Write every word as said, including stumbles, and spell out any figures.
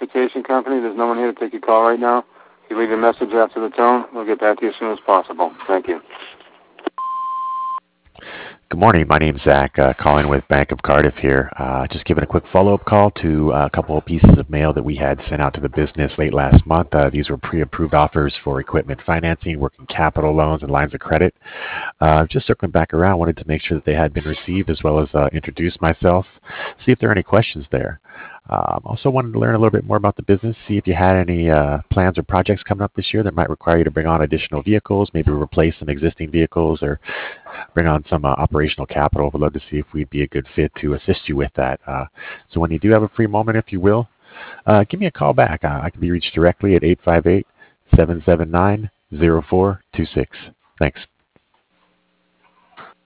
Identification Company. There's no one here to take your call right now. If you leave a message after the tone, we'll get back to you as soon as possible. Thank you. Good morning. My name's Zach, uh, calling with Bank of Cardiff here. Uh, just giving a quick follow-up call to uh, a couple of pieces of mail that we had sent out to the business late last month. Uh, these were pre-approved offers for equipment financing, working capital loans, and lines of credit. Uh, just circling back around, wanted to make sure that they had been received, as well as uh, introduce myself, see if there are any questions there. Um, also wanted to learn a little bit more about the business, see if you had any uh, plans or projects coming up this year that might require you to bring on additional vehicles, maybe replace some existing vehicles or bring on some uh, operational capital. We'd love to see if we'd be a good fit to assist you with that. Uh, so when you do have a free moment, if you will, uh, give me a call back. Uh, I can be reached directly at eight five eight, seven seven nine, zero four two six. Thanks.